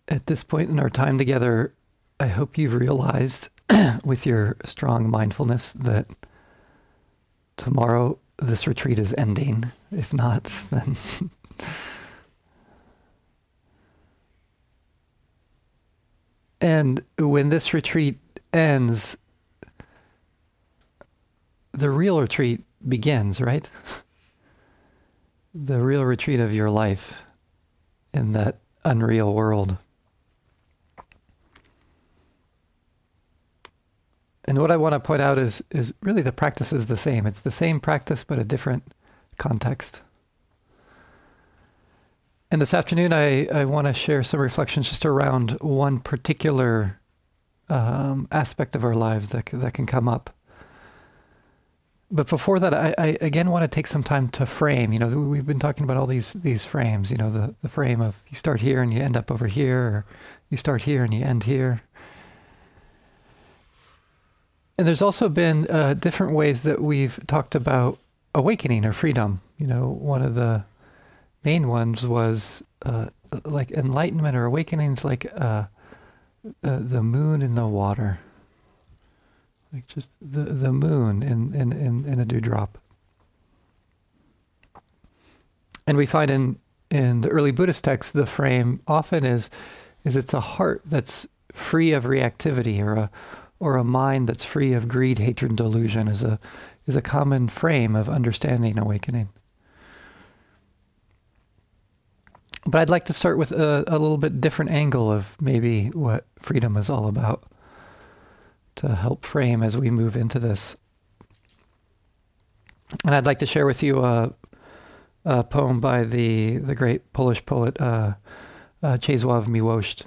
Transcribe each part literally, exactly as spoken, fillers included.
At this point in our time together, I hope you've realized with your strong mindfulness that tomorrow this retreat is ending. If not, then and when this retreat ends, the real retreat begins, right? The real retreat of your life in that unreal world. And what I want to point out is is really the practice is the same. It's the same practice, but a different context. And this afternoon, I, I want to share some reflections just around one particular um, aspect of our lives that, that can come up. But before that, I, I again want to take some time to frame. You know, we've been talking about all these these frames. You know, the, the frame of you start here and you end up over here, or you start here and you end here. And there's also been uh, different ways that we've talked about awakening or freedom. You know, one of the main ones was uh, like enlightenment or awakenings, like uh, the, the moon in the water. Like just the, the moon in, in, in, in a dewdrop. And we find in, in the early Buddhist texts, the frame often is, is it's a heart that's free of reactivity, or a or a mind that's free of greed, hatred, and delusion is a is a common frame of understanding awakening. But I'd like to start with a, a little bit different angle of maybe what freedom is all about to help frame as we move into this. And I'd like to share with you a, a poem by the, the great Polish poet uh, uh, Czesław Miłosz.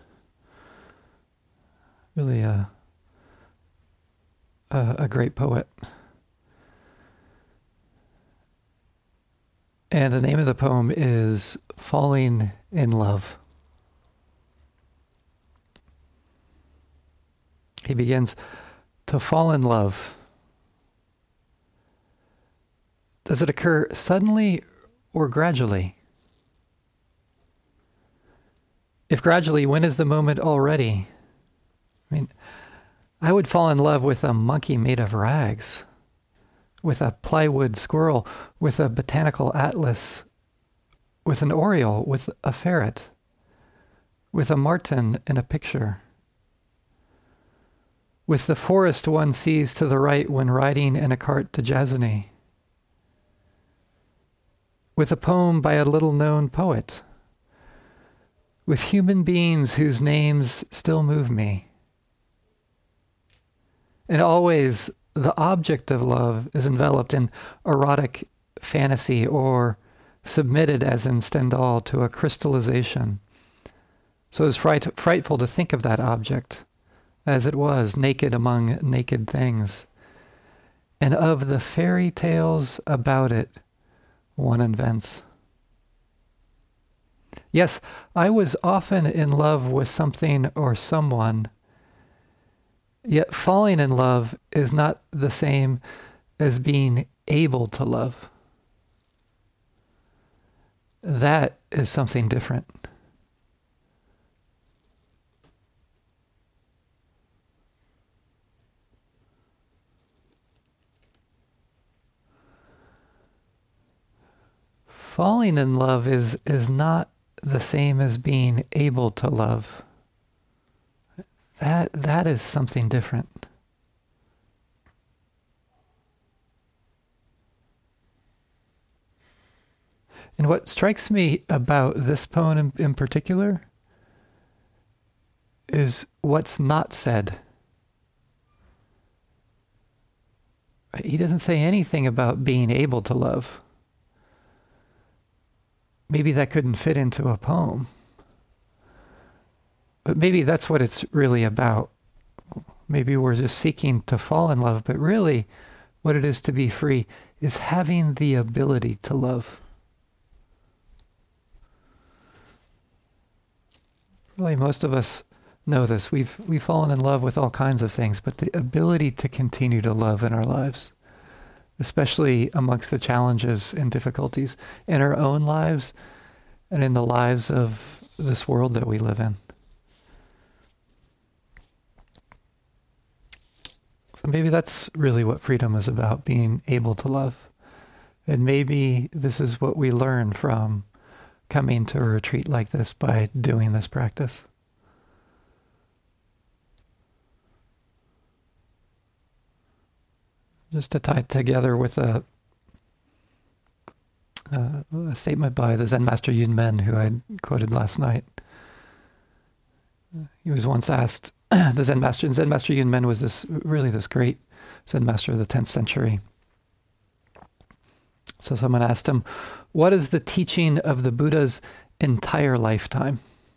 Really a, a, a great poet. And the name of the poem is Falling in Love. He begins, to fall in love. Does it occur suddenly or gradually? If gradually, when is the moment already? I mean, I would fall in love with a monkey made of rags, with a plywood squirrel, with a botanical atlas, with an oriole, with a ferret, with a marten in a picture, with the forest one sees to the right when riding in a cart to Jasony, with a poem by a little-known poet, with human beings whose names still move me. And always the object of love is enveloped in erotic fantasy or submitted, as in Stendhal, to a crystallization. So it's fright- frightful to think of that object as it was, naked among naked things. And of the fairy tales about it, one invents. Yes, I was often in love with something or someone, yet falling in love is not the same as being able to love. That is something different. Falling in love is, is not the same as being able to love. That that is something different. And what strikes me about this poem in, in particular is what's not said. He doesn't say anything about being able to love. Maybe that couldn't fit into a poem. But maybe that's what it's really about. Maybe we're just seeking to fall in love, but really what it is to be free is having the ability to love. Really, most of us know this. We've we've fallen in love with all kinds of things, but the ability to continue to love in our lives, especially amongst the challenges and difficulties in our own lives and in the lives of this world that we live in. So maybe that's really what freedom is about, being able to love. And maybe this is what we learn from coming to a retreat like this by doing this practice. Just to tie it together with a, a, a statement by the Zen master Yun Men, who I quoted last night. He was once asked, the Zen master, Zen master Yun Men was this really this great Zen master of the tenth century. So someone asked him, what is the teaching of the Buddha's entire lifetime?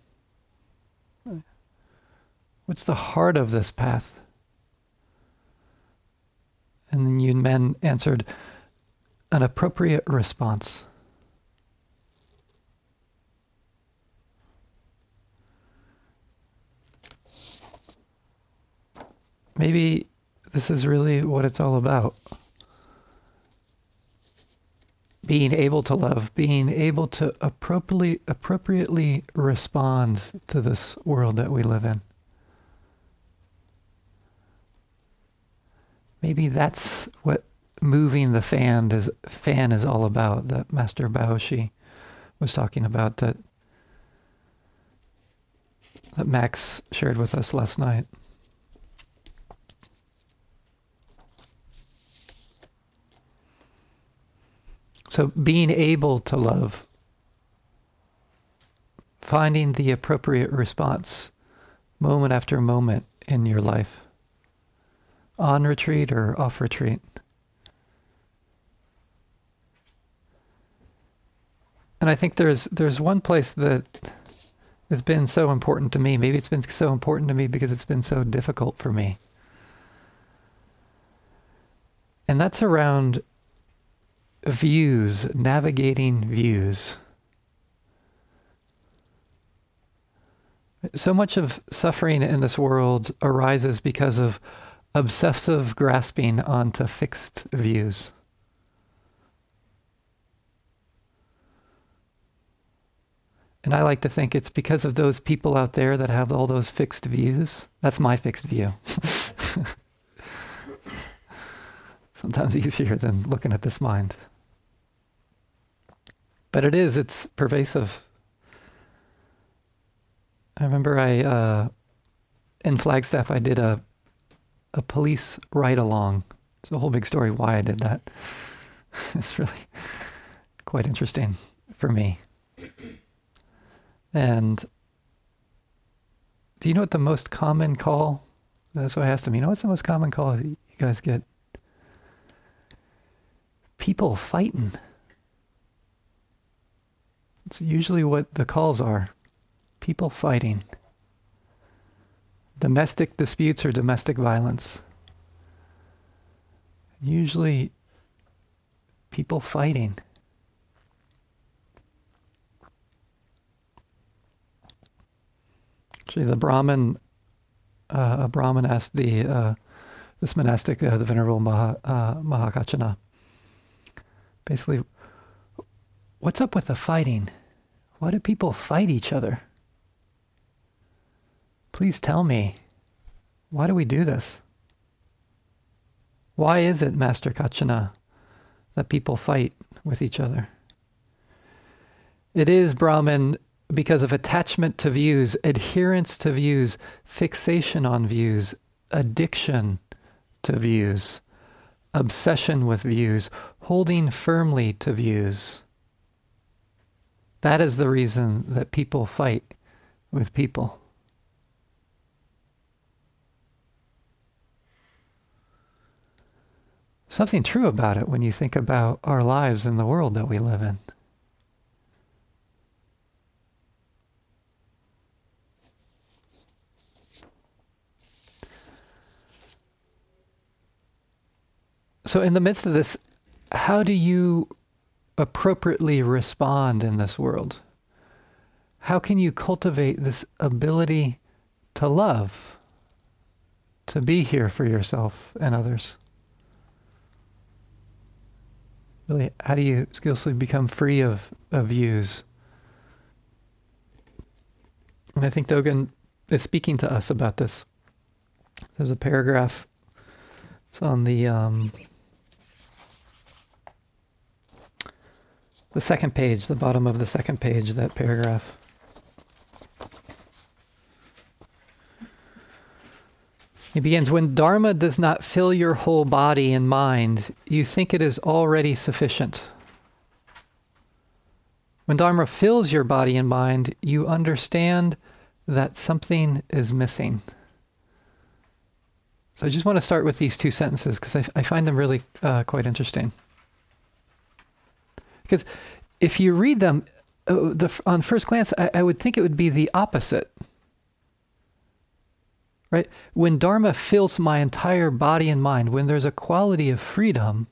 What's the heart of this path? And then Yun Men answered, an appropriate response. Maybe this is really what it's all about. Being able to love, being able to appropriately, appropriately respond to this world that we live in. Maybe that's what moving the fan is, fan is all about, that Master Baoshi was talking about, that, that Max shared with us last night. So being able to love, finding the appropriate response moment after moment in your life, on retreat or off retreat. And I think there's there's one place that has been so important to me. Maybe it's been so important to me because it's been so difficult for me. And that's around views, navigating views. So much of suffering in this world arises because of obsessive grasping onto fixed views. And I like to think it's because of those people out there that have all those fixed views. That's my fixed view. Sometimes easier than looking at this mind. But it is, it's pervasive. I remember I, uh, in Flagstaff, I did a a police ride-along. It's a whole big story why I did that. It's really quite interesting for me. And do you know what the most common call? So I asked him, you know what's the most common call you guys get? People fighting. It's usually what the calls are. People fighting. Domestic disputes or domestic violence. Usually people fighting. Actually, the Brahmin, uh, a Brahmin asked the uh, this monastic, uh, the Venerable Maha, uh, Mahakachana, basically, what's up with the fighting? Why do people fight each other? Please tell me, why do we do this? Why is it, Master Kachana, that people fight with each other? It is, Brahmin, because of attachment to views, adherence to views, fixation on views, addiction to views, obsession with views, holding firmly to views. That is the reason that people fight with people. Something true about it when you think about our lives in the world that we live in. So in the midst of this, how do you appropriately respond in this world? How can you cultivate this ability to love, to be here for yourself and others? Really, how do you skillfully become free of, of views? And I think Dogen is speaking to us about this. There's a paragraph It's on the um, the second page, the bottom of the second page, that paragraph. He begins, when Dharma does not fill your whole body and mind, you think it is already sufficient. When Dharma fills your body and mind, you understand that something is missing. So I just want to start with these two sentences because I, I find them really uh, quite interesting. Because if you read them uh, the, on first glance, I, I would think it would be the opposite. Right? When Dharma fills my entire body and mind, when there's a quality of freedom,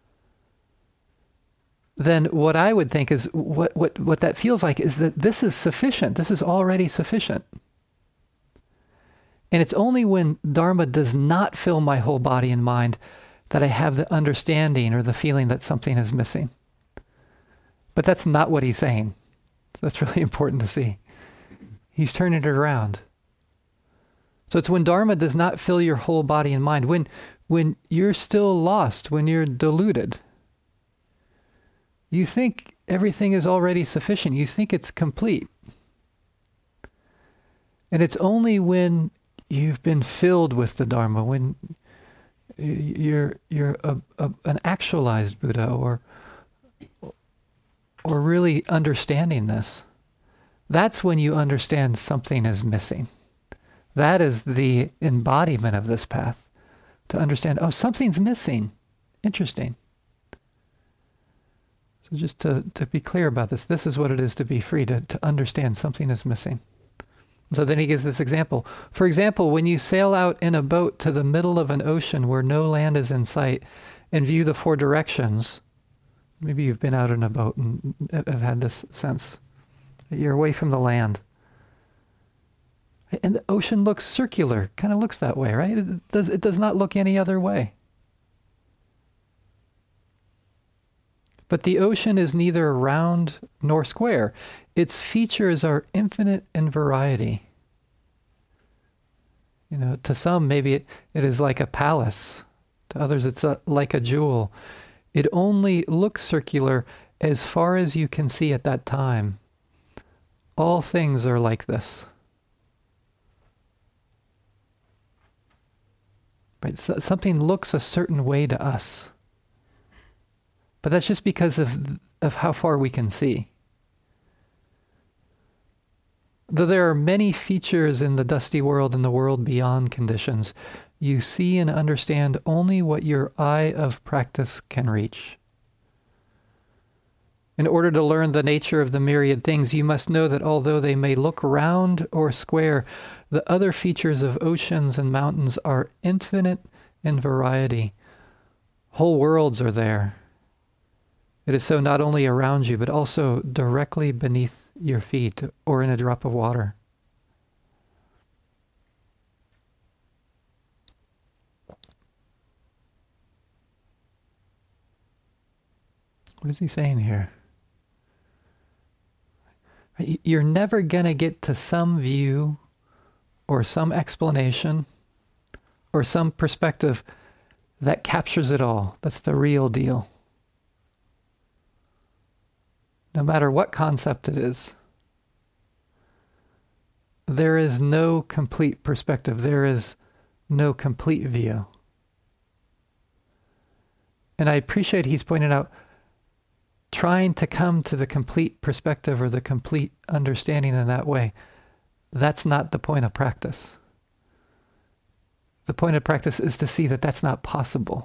then what I would think is what, what, what that feels like is that this is sufficient. This is already sufficient. And it's only when Dharma does not fill my whole body and mind that I have the understanding or the feeling that something is missing. But that's not what he's saying. That's really important to see. He's turning it around. So it's when Dharma does not fill your whole body and mind, when, when you're still lost, when you're deluded. You think everything is already sufficient. You think it's complete. And it's only when you've been filled with the Dharma, when you're you're a, a, an actualized Buddha, or or really understanding this, that's when you understand something is missing. That is the embodiment of this path, to understand, oh, something's missing. Interesting. So just to, to be clear about this, this is what it is to be free, to, to understand something is missing. So then he gives this example. For example, when you sail out in a boat to the middle of an ocean where no land is in sight and view the four directions, maybe you've been out in a boat and have had this sense. You're away from the land. And the ocean looks circular, kind of looks that way, right? It does, it does not look any other way. But the ocean is neither round nor square. Its features are infinite in variety. You know, to some, maybe it, it is like a palace. To others, it's a, like a jewel. It only looks circular as far as you can see at that time. All things are like this. Right? So something looks a certain way to us. But that's just because of of how far we can see. Though there are many features in the dusty world and the world beyond conditions, you see and understand only what your eye of practice can reach. In order to learn the nature of the myriad things, you must know that although they may look round or square, the other features of oceans and mountains are infinite in variety. Whole worlds are there. It is so not only around you, but also directly beneath your feet or in a drop of water. What is he saying here? You're never going to get to some view or some explanation or some perspective that captures it all. That's the real deal. No matter what concept it is, there is no complete perspective. There is no complete view. And I appreciate he's pointed out trying to come to the complete perspective or the complete understanding in that way. That's not the point of practice. The point of practice is to see that that's not possible.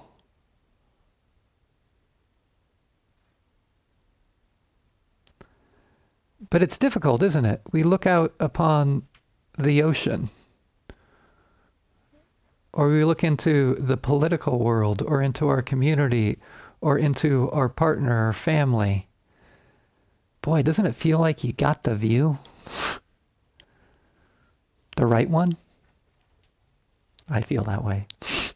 But it's difficult, isn't it? We look out upon the ocean, or we look into the political world, or into our community, or into our partner or family. Boy, doesn't it feel like you got the view? The right one? I feel that way.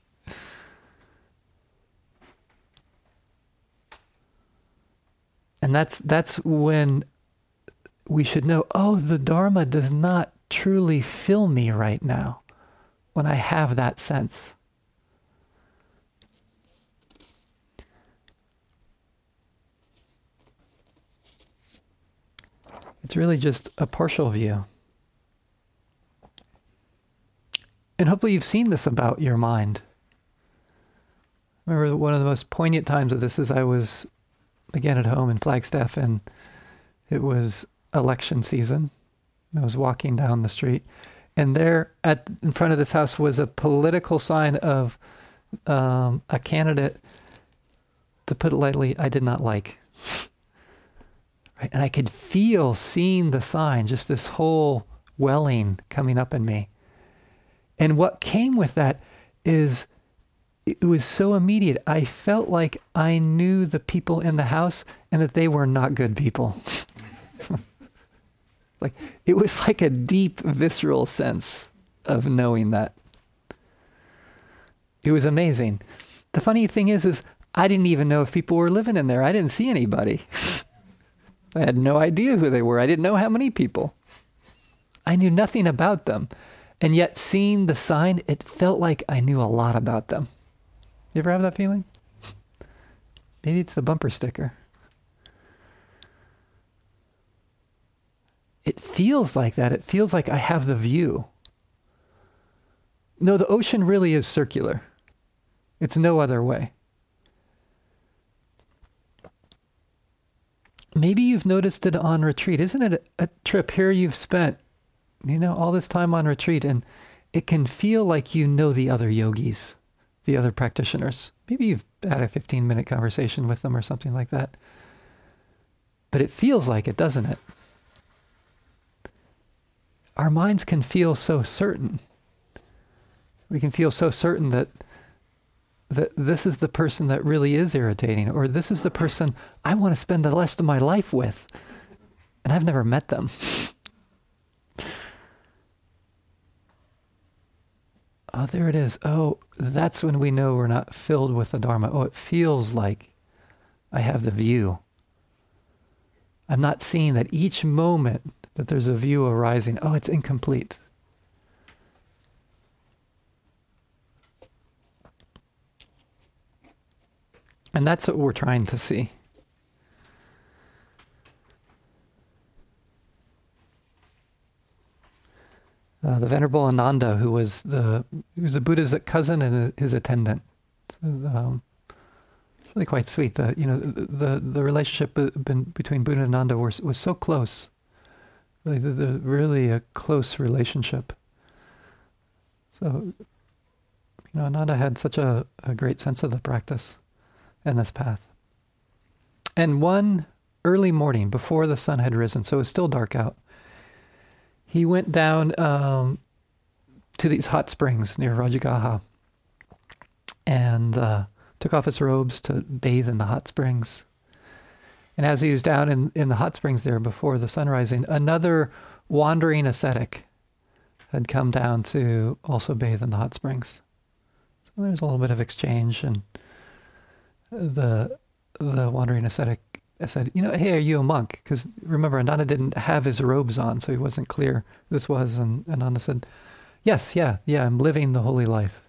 And that's that's when we should know, oh, the Dharma does not truly fill me right now when I have that sense. It's really just a partial view. And hopefully you've seen this about your mind. I remember one of the most poignant times of this is I was, again, at home in Flagstaff, and it was election season. I was walking down the street, and there at in front of this house was a political sign of um, a candidate, to put it lightly, I did not like. Right? And I could feel, seeing the sign, just this whole welling coming up in me. And what came with that is, it was so immediate. I felt like I knew the people in the house and that they were not good people. Like, it was like a deep, visceral sense of knowing that. It was amazing. The funny thing is, is I didn't even know if people were living in there. I didn't see anybody. I had no idea who they were. I didn't know how many people. I knew nothing about them. And yet, seeing the sign, it felt like I knew a lot about them. You ever have that feeling? Maybe it's the bumper sticker. It feels like that. It feels like I have the view. No, the ocean really is circular. It's no other way. Maybe you've noticed it on retreat. Isn't it a, a trip here you've spent, you know, all this time on retreat, and it can feel like you know the other yogis, the other practitioners. Maybe you've had a fifteen minute conversation with them or something like that. But it feels like it, doesn't it? Our minds can feel so certain. We can feel so certain that that this is the person that really is irritating, or this is the person I want to spend the rest of my life with, and I've never met them. Oh, there it is. Oh, that's when we know we're not filled with the Dharma. Oh, it feels like I have the view. I'm not seeing that each moment that there's a view arising. Oh, it's incomplete. And that's what we're trying to see. Uh, the Venerable Ananda, who was the who was the Buddha's cousin and his attendant, so, um, really quite sweet. The you know the the relationship between Buddha and Ananda was was so close, really the, the really a close relationship. So you know Ananda had such a, a great sense of the practice and this path. And one early morning before the sun had risen, so it was still dark out, he went down um, to these hot springs near Rajagaha and uh, took off his robes to bathe in the hot springs. And as he was down in, in the hot springs there before the sun rising, another wandering ascetic had come down to also bathe in the hot springs. So there's a little bit of exchange, and the the wandering ascetic said, you know, hey, are you a monk? Because remember, Ananda didn't have his robes on, so he wasn't clear who this was. And Ananda said, yes, yeah, yeah, I'm living the holy life.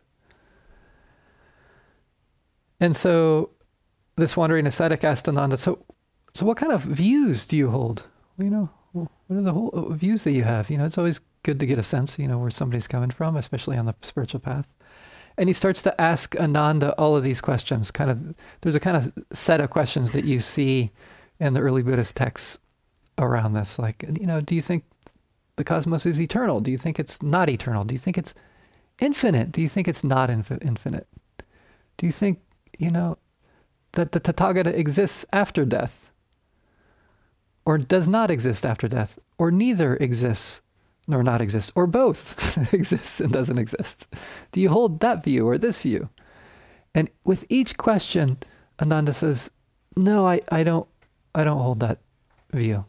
And so this wandering ascetic asked Ananda, so so what kind of views do you hold? Well, you know, what are the whole views that you have? You know, it's always good to get a sense, you know, where somebody's coming from, especially on the spiritual path. And he starts to ask Ananda all of these questions. Kind of, there's a kind of set of questions that you see in the early Buddhist texts around this. Like, you know, do you think the cosmos is eternal? Do you think it's not eternal? Do you think it's infinite? Do you think it's not inf- infinite? Do you think, you know, that the Tathagata exists after death? Or does not exist after death? Or neither exists nor not exists, or both exists and doesn't exist? Do you hold that view or this view? And with each question, Ananda says, no, I, I don't I don't hold that view.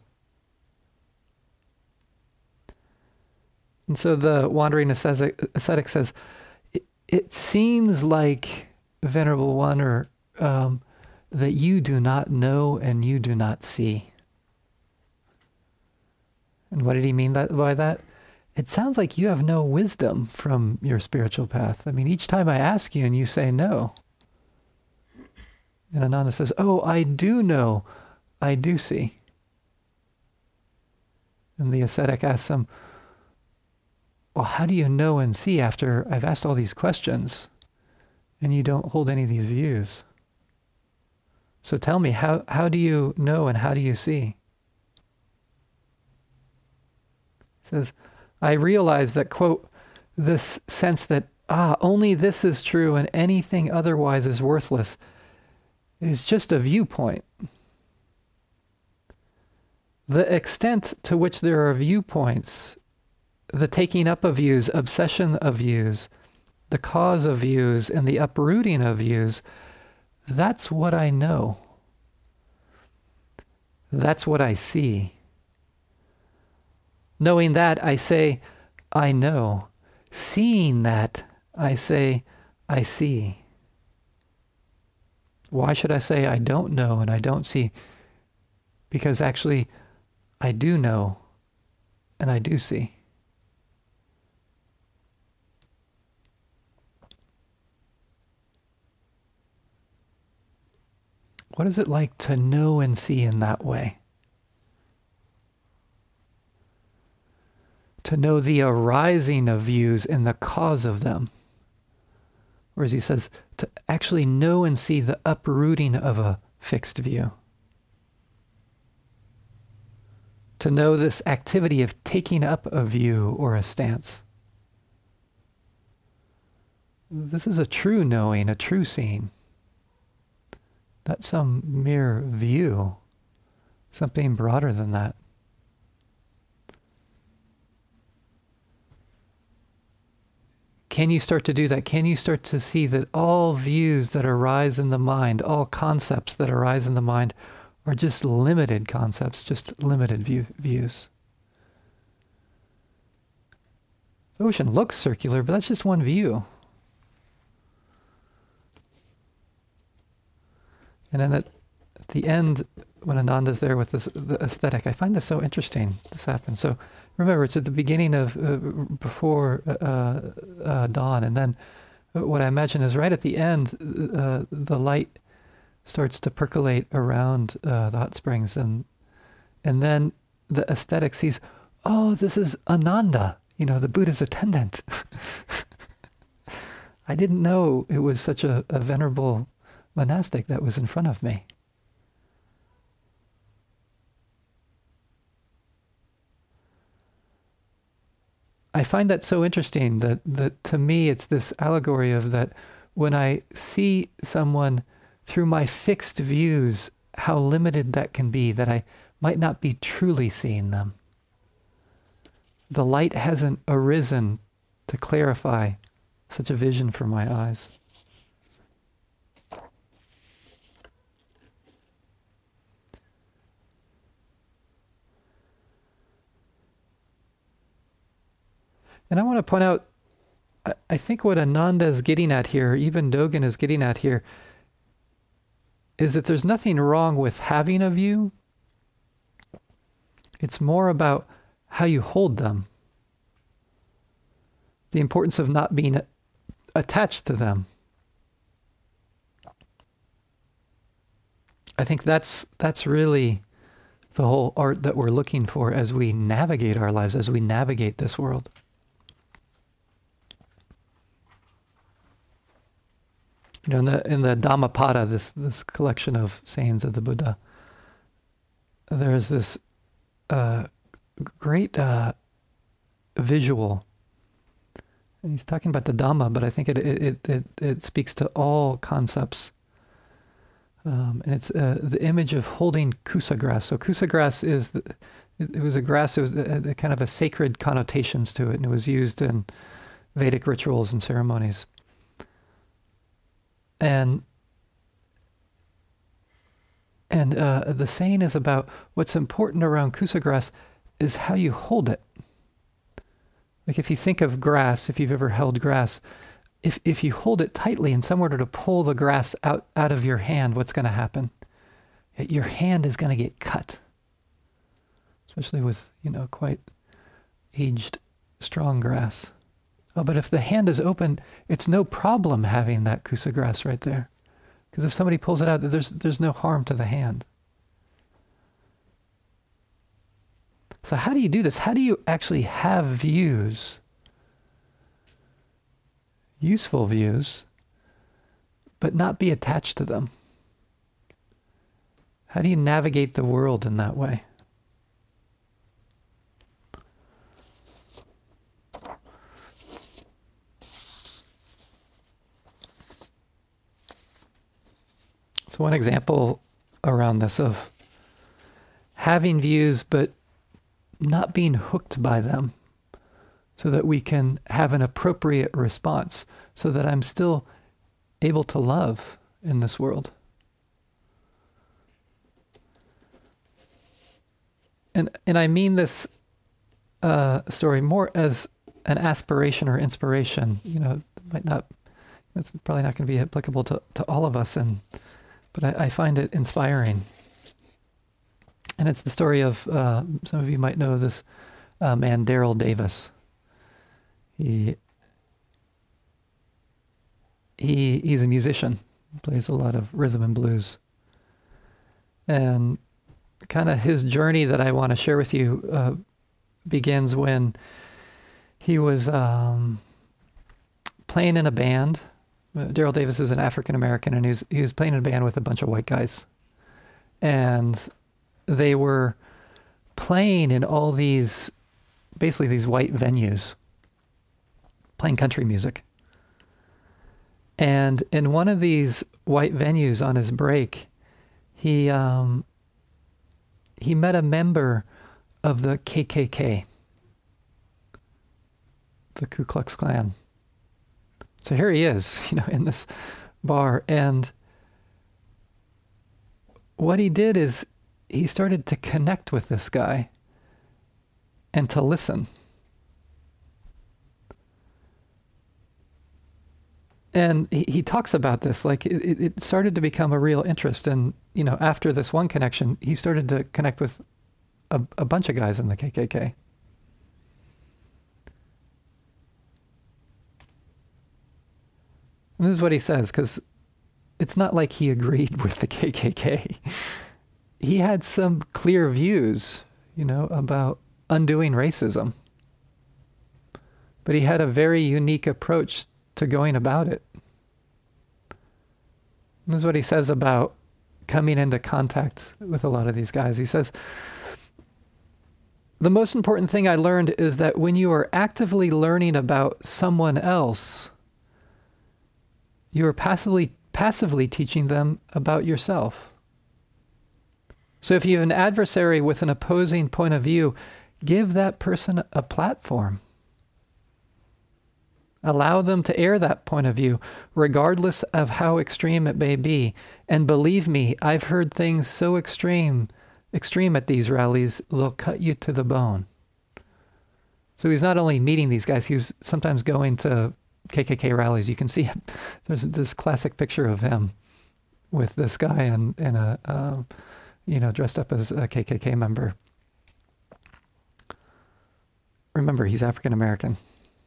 And so the wandering ascetic, ascetic says, it, it seems like, Venerable One, or um, that you do not know and you do not see. And what did he mean that, by that? It sounds like you have no wisdom from your spiritual path. I mean, each time I ask you and you say no. And Ananda says, oh, I do know, I do see. And the ascetic asks him, well, how do you know and see after I've asked all these questions and you don't hold any of these views? So tell me, how, how do you know and how do you see? He says, I realize that, quote, this sense that, ah, only this is true and anything otherwise is worthless is just a viewpoint. The extent to which there are viewpoints, the taking up of views, obsession of views, the cause of views, and the uprooting of views, that's what I know. That's what I see. Knowing that, I say, I know. Seeing that, I say, I see. Why should I say I don't know and I don't see? Because actually, I do know and I do see. What is it like to know and see in that way? To know the arising of views and the cause of them. Or as he says, to actually know and see the uprooting of a fixed view. To know this activity of taking up a view or a stance. This is a true knowing, a true seeing. Not some mere view, something broader than that. Can you start to do that? Can you start to see that all views that arise in the mind, all concepts that arise in the mind, are just limited concepts, just limited view, views? The ocean looks circular, but that's just one view. And then at, at the end, when Ananda's there with this, the aesthetic, I find this so interesting, this happens. So remember, it's at the beginning of, uh, before uh, uh, dawn, and then what I imagine is right at the end, uh, the light starts to percolate around uh, the hot springs, and and then the aesthetic sees, oh, this is Ananda, you know, the Buddha's attendant. I didn't know it was such a, a venerable monastic that was in front of me. I find that so interesting that, that to me it's this allegory of that when I see someone through my fixed views, how limited that can be, that I might not be truly seeing them. The light hasn't arisen to clarify such a vision for my eyes. And I want to point out, I think what Ananda is getting at here, even Dogen is getting at here, is that there's nothing wrong with having a view. It's more about how you hold them. The importance of not being attached to them. I think that's that's really the whole art that we're looking for as we navigate our lives, as we navigate this world. You know, in the in the Dhammapada, this this collection of sayings of the Buddha, there is this uh, great uh, visual. And he's talking about the Dhamma, but I think it it it it speaks to all concepts. Um, and it's uh, the image of holding kusa grass. So kusa grass is the, it, it was a grass. It was a, a kind of a sacred connotations to it, and it was used in Vedic rituals and ceremonies. And and uh, the saying is about what's important around kusa grass is how you hold it. Like if you think of grass, if you've ever held grass, if if you hold it tightly and someone were to pull the grass out, out of your hand, what's going to happen? Your hand is going to get cut. Especially with, you know, quite aged, strong grass. Oh, but if the hand is open, it's no problem having that kusa grass right there. Because if somebody pulls it out, there's there's no harm to the hand. So how do you do this? How do you actually have views, useful views, but not be attached to them? How do you navigate the world in that way? So one example around this of having views but not being hooked by them so that we can have an appropriate response so that I'm still able to love in this world. And and I mean this uh, story more as an aspiration or inspiration. You know, it might not, it's probably not going to be applicable to, to all of us, and but I, I find it inspiring. And it's the story of, uh, some of you might know this uh, man, Daryl Davis. He, he he's a musician, plays a lot of rhythm and blues. And kind of his journey that I want to share with you uh, begins when he was um, playing in a band. Uh, Daryl Davis is an African American, and he was, he was playing in a band with a bunch of white guys. And they were playing in all these, basically these white venues, playing country music. And in one of these white venues on his break, he um, he met a member of the K K K, the Ku Klux Klan. So here he is, you know, in this bar, and what he did is he started to connect with this guy and to listen. And he, he talks about this, like it, it started to become a real interest. And, you know, after this one connection, he started to connect with a, a bunch of guys in the K K K. And this is what he says, because it's not like he agreed with the K K K. He had some clear views, you know, about undoing racism. But he had a very unique approach to going about it. And this is what he says about coming into contact with a lot of these guys. He says, the most important thing I learned is that when you are actively learning about someone else, you are passively passively teaching them about yourself. So if you have an adversary with an opposing point of view, give that person a platform. Allow them to air that point of view, regardless of how extreme it may be. And believe me, I've heard things so extreme, extreme at these rallies, they'll cut you to the bone. So he's not only meeting these guys, he was sometimes going to K K K rallies. You can see there's this classic picture of him with this guy and, and a, um, you know, dressed up as a K K K member. Remember, he's African American.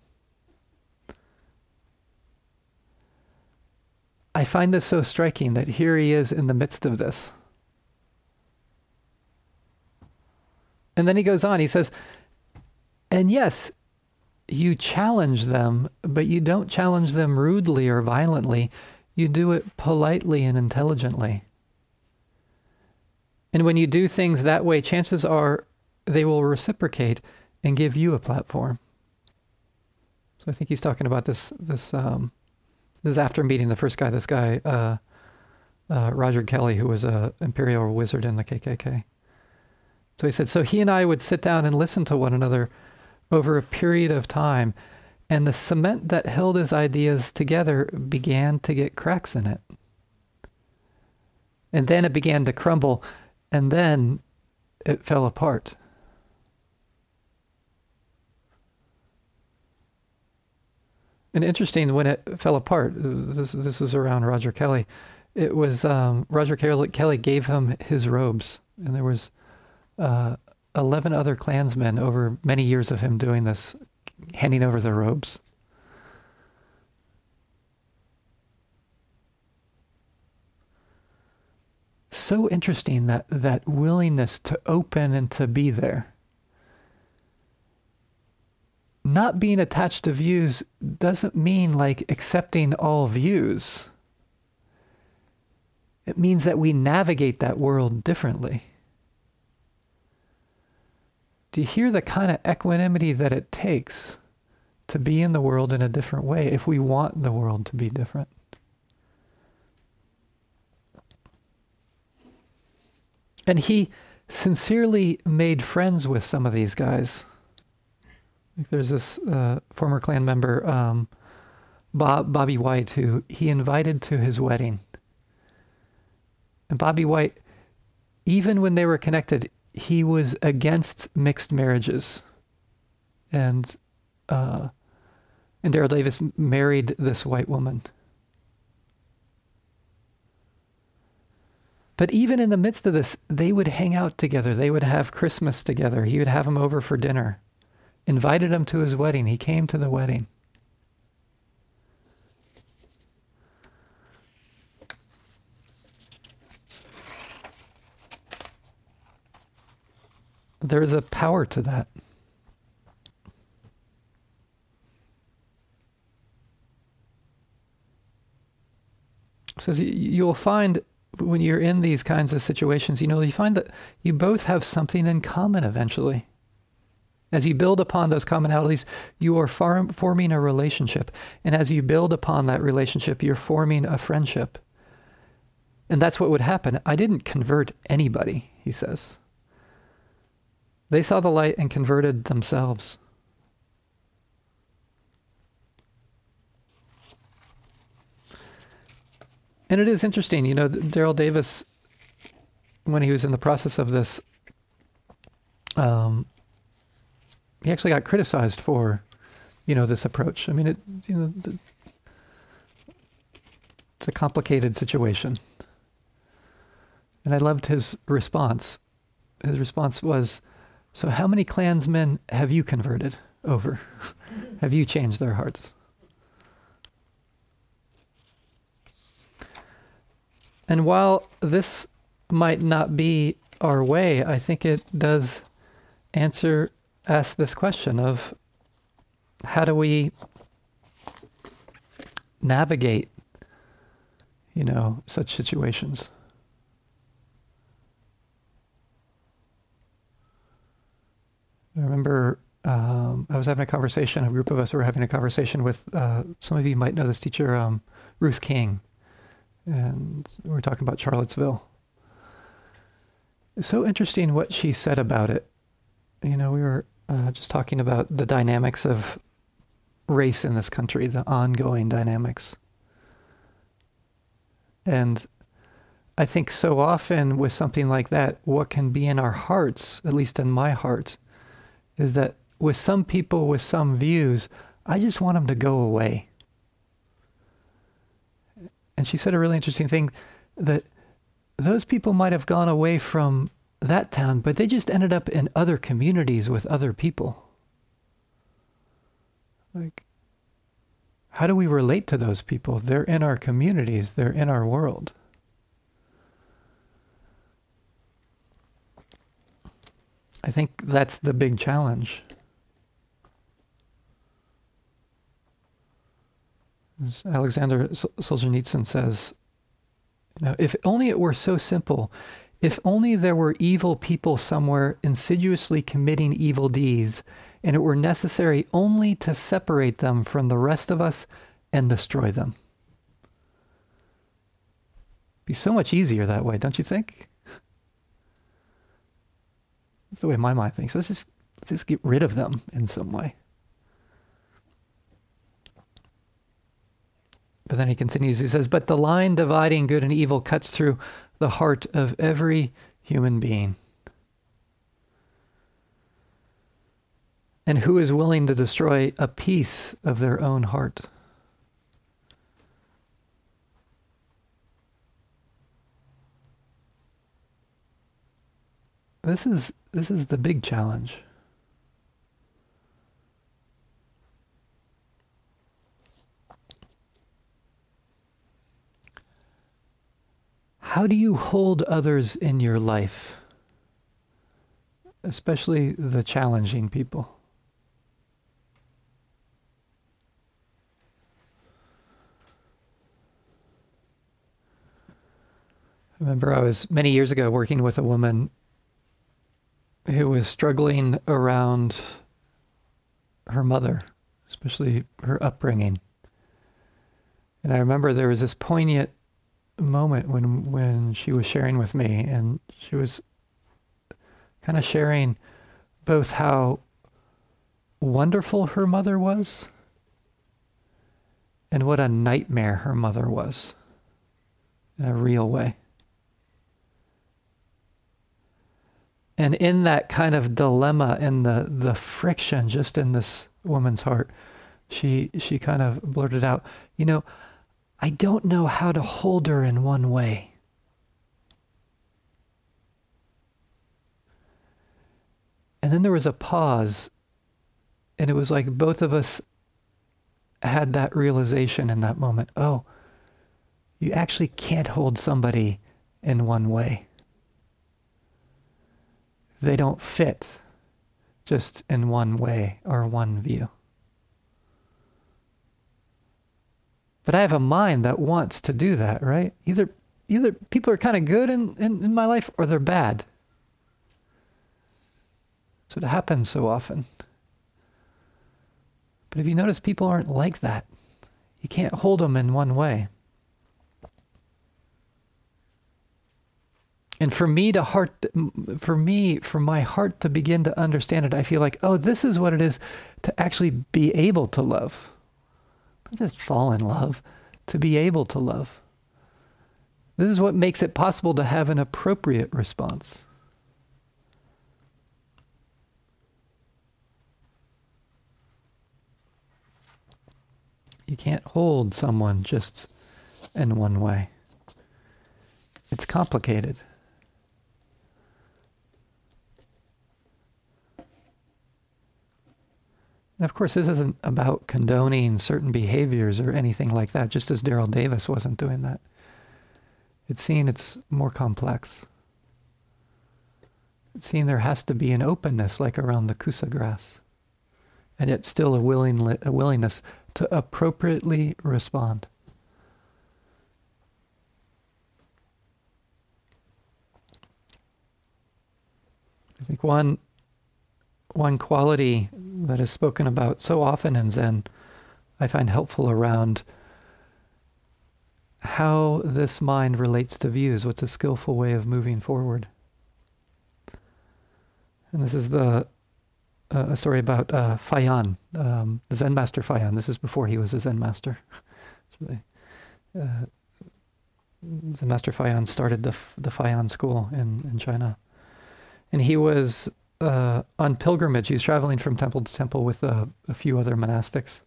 I find this so striking that here he is in the midst of this. And then he goes on, he says, and yes, you challenge them, but you don't challenge them rudely or violently. You do it politely and intelligently. And when you do things that way, chances are they will reciprocate and give you a platform. So I think he's talking about this, this, um, this is after meeting the first guy, this guy, uh, uh, Roger Kelly, who was a imperial wizard in the K K K. So he said, so he and I would sit down and listen to one another over a period of time, and the cement that held his ideas together began to get cracks in it. And then it began to crumble, and then it fell apart. And interesting, when it fell apart, this, this was around Roger Kelly, it was, um, Roger Kelly, Kelly gave him his robes, and there was uh, eleven other Klansmen over many years of him doing this, handing over their robes. So interesting, that, that willingness to open and to be there. not being attached to views doesn't mean like accepting all views. It means that we navigate that world differently. Do you hear the kind of equanimity that it takes to be in the world in a different way if we want the world to be different? And he sincerely made friends with some of these guys. Like there's this uh, former Klan member, um, Bob, Bobby White, who he invited to his wedding. And Bobby White, even when they were connected, he was against mixed marriages. And uh, and Daryl Davis married this white woman. But even in the midst of this, they would hang out together. They would have Christmas together. He would have him over for dinner. Invited him to his wedding. He came to the wedding. There's a power to that. It says you'll find when you're in these kinds of situations, you know, you find that you both have something in common eventually. As you build upon those commonalities, you are far, forming a relationship. And as you build upon that relationship, you're forming a friendship. And that's what would happen. I didn't convert anybody, he says. They saw the light and converted themselves. And it is interesting, you know, Daryl Davis, when he was in the process of this, um, he actually got criticized for, you know, this approach. I mean, it, you know, it's a complicated situation. And I loved his response. His response was, so how many Klansmen have you converted over? Have you changed their hearts? And while this might not be our way, I think it does answer, ask this question of how do we navigate, you know, such situations? I remember um, I was having a conversation, a group of us were having a conversation with, uh, some of you might know this teacher, um, Ruth King. And we were talking about Charlottesville. It's so interesting what she said about it. You know, we were uh, just talking about the dynamics of race in this country, the ongoing dynamics. And I think so often with something like that, what can be in our hearts, at least in my heart, is that with some people with some views, I just want them to go away. And she said a really interesting thing, that those people might have gone away from that town, but they just ended up in other communities with other people. Like, how do we relate to those people? They're in our communities, they're in our world. I think that's the big challenge. As Alexander Solzhenitsyn says, you know, if only it were so simple, if only there were evil people somewhere insidiously committing evil deeds, and it were necessary only to separate them from the rest of us and destroy them. It'd be so much easier that way, don't you think? That's the way my mind thinks. Let's just, let's just get rid of them in some way. But then he continues, he says, but the line dividing good and evil cuts through the heart of every human being. And who is willing to destroy a piece of their own heart? This is, this is the big challenge. How do you hold others in your life, especially the challenging people? I remember I was many years ago working with a woman who was struggling around her mother, especially her upbringing. And I remember there was this poignant moment when when she was sharing with me, and she was kind of sharing both how wonderful her mother was and what a nightmare her mother was in a real way. And in that kind of dilemma, in the, the friction just in this woman's heart, she she kind of blurted out, you know, I don't know how to hold her in one way. And then there was a pause, and it was like both of us had that realization in that moment. Oh, you actually can't hold somebody in one way. They don't fit just in one way or one view. But I have a mind that wants to do that, right? Either either people are kind of good in, in, in my life or they're bad. That's what happens so often. But if you notice, people aren't like that. You can't hold them in one way. And for me to heart, for me, for my heart to begin to understand it, I feel like, oh, this is what it is to actually be able to love. Not just fall in love, to be able to love. This is what makes it possible to have an appropriate response. You can't hold someone just in one way. It's complicated. And of course, this isn't about condoning certain behaviors or anything like that, just as Daryl Davis wasn't doing that. It's seeing it's more complex. It's seeing there has to be an openness, like around the kusa grass, and yet still a, willing, a willingness to appropriately respond. I think one one quality that is spoken about so often in Zen, I find helpful around how this mind relates to views. What's a skillful way of moving forward? And this is the uh, a story about uh, Fayan, um, the Zen master Fayan. This is before he was a Zen master. really, uh, Zen master Fayan started the the Fayan school in, in China. And he was uh, on pilgrimage. He was traveling from temple to temple with a, a few other monastics.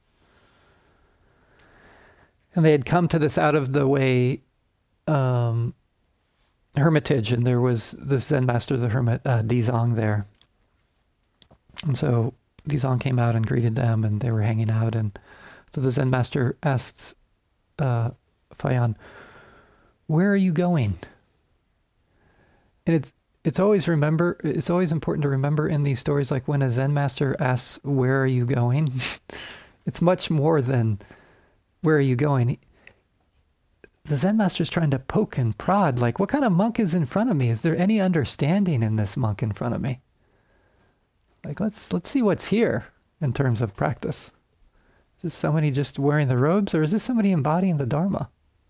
And they had come to this out-of-the-way um, hermitage, and there was this Zen master, the hermit, uh, Dizang, there. And so Dizang came out and greeted them, and they were hanging out. And so the Zen master asks uh, Fayan, "Where are you going?" And it's It's always remember. It's always important to remember in these stories, like when a Zen master asks, "Where are you going?" It's much more than, "Where are you going?" The Zen master is trying to poke and prod, like, what kind of monk is in front of me? Is there any understanding in this monk in front of me? Like, let's let's see what's here in terms of practice. Is this somebody just wearing the robes, or is this somebody embodying the Dharma?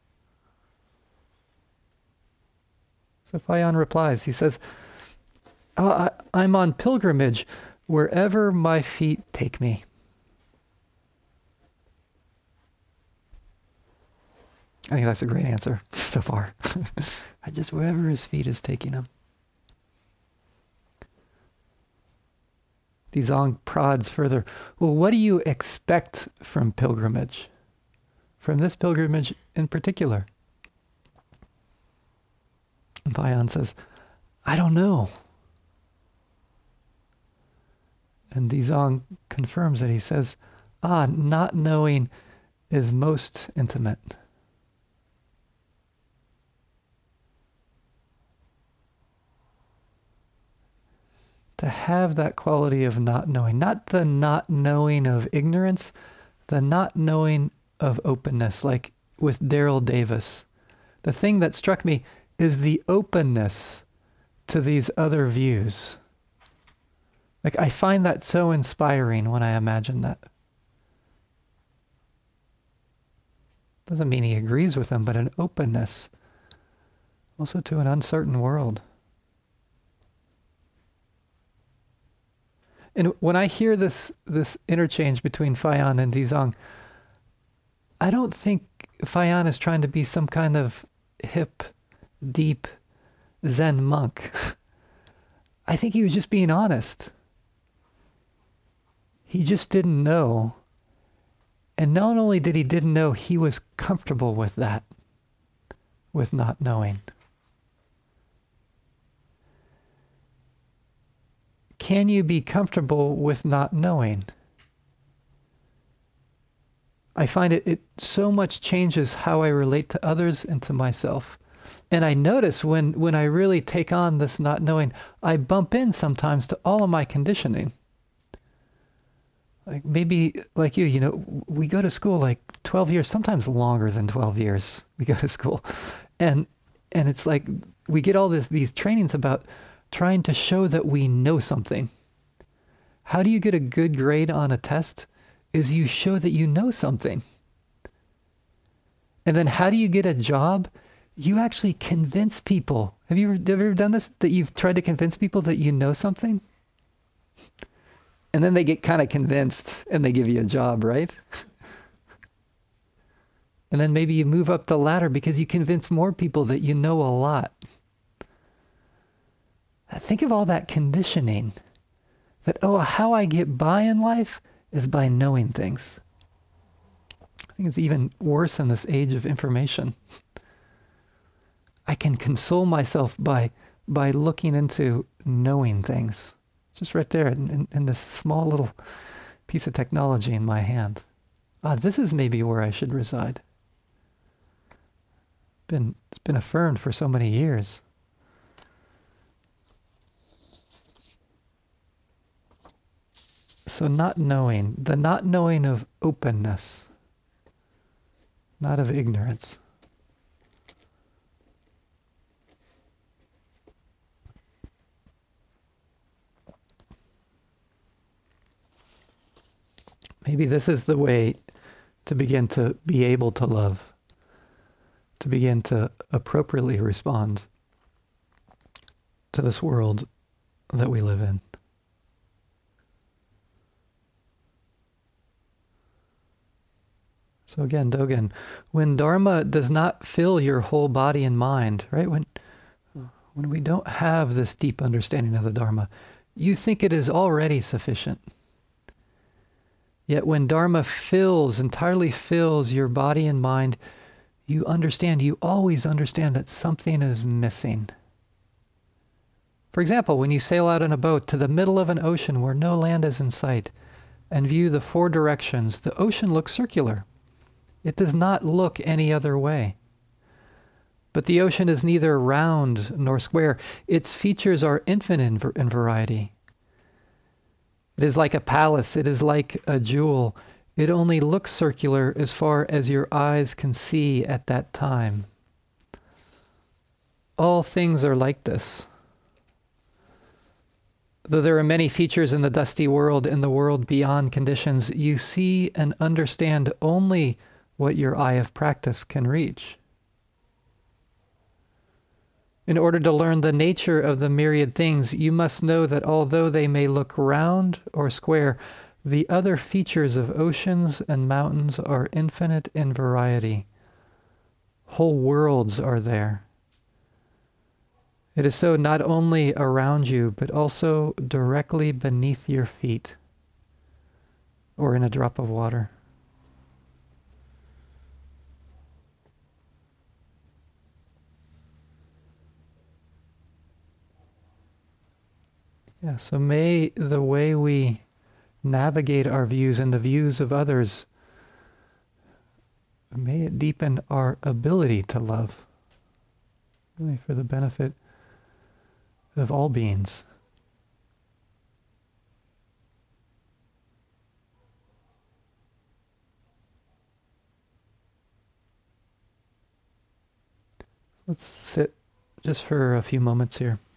So Fayan replies, he says, oh, I, I'm on pilgrimage wherever my feet take me. I think that's a great answer so far. I just, wherever his feet is taking him. Dizang prods further. Well, what do you expect from pilgrimage? From this pilgrimage in particular? And Fayan says, I don't know. And Dizang confirms it. He says, ah, not knowing is most intimate. To have that quality of not knowing, not the not knowing of ignorance, the not knowing of openness, like with Daryl Davis. The thing that struck me is the openness to these other views. Like, I find that so inspiring when I imagine that. Doesn't mean he agrees with them, but an openness also to an uncertain world. And when I hear this this interchange between Faiyan and Dizang, I don't think Faiyan is trying to be some kind of hip, deep Zen monk. I think he was just being honest. He just didn't know. And not only did he didn't know, he was comfortable with that, with not knowing. Can you be comfortable with not knowing? I find it, it so much changes how I relate to others and to myself. And I notice when, when I really take on this not knowing, I bump in sometimes to all of my conditioning. Like maybe like you, you know, we go to school like twelve years, sometimes longer than twelve years we go to school. And and it's like we get all this these trainings about trying to show that we know something. How do you get a good grade on a test? Is you show that you know something. And then how do you get a job? You actually convince people. Have you ever, have you ever done this? That you've tried to convince people that you know something? And then they get kind of convinced and they give you a job, right? And then maybe you move up the ladder because you convince more people that you know a lot. Think of all that conditioning. That, oh, how I get by in life is by knowing things. I think it's even worse in this age of information. I can console myself by by looking into knowing things. Just right there in, in, in this small little piece of technology in my hand. Ah, this is maybe where I should reside. Been, it's been affirmed for so many years. So not knowing, the not knowing of openness, not of ignorance. Maybe this is the way to begin to be able to love, to begin to appropriately respond to this world that we live in. So again, Dogen, when Dharma does not fill your whole body and mind, right? When, when we don't have this deep understanding of the Dharma, you think it is already sufficient. Yet when Dharma fills, entirely fills your body and mind, you understand, you always understand that something is missing. For example, when you sail out in a boat to the middle of an ocean where no land is in sight and view the four directions, the ocean looks circular. It does not look any other way. But the ocean is neither round nor square. Its features are infinite in variety. It is like a palace. It is like a jewel. It only looks circular as far as your eyes can see at that time. All things are like this. Though there are many features in the dusty world, in the world beyond conditions, you see and understand only what your eye of practice can reach. In order to learn the nature of the myriad things, you must know that although they may look round or square, the other features of oceans and mountains are infinite in variety. Whole worlds are there. It is so not only around you, but also directly beneath your feet, or in a drop of water. Yeah, so may the way we navigate our views and the views of others, may it deepen our ability to love, really for the benefit of all beings. Let's sit just for a few moments here.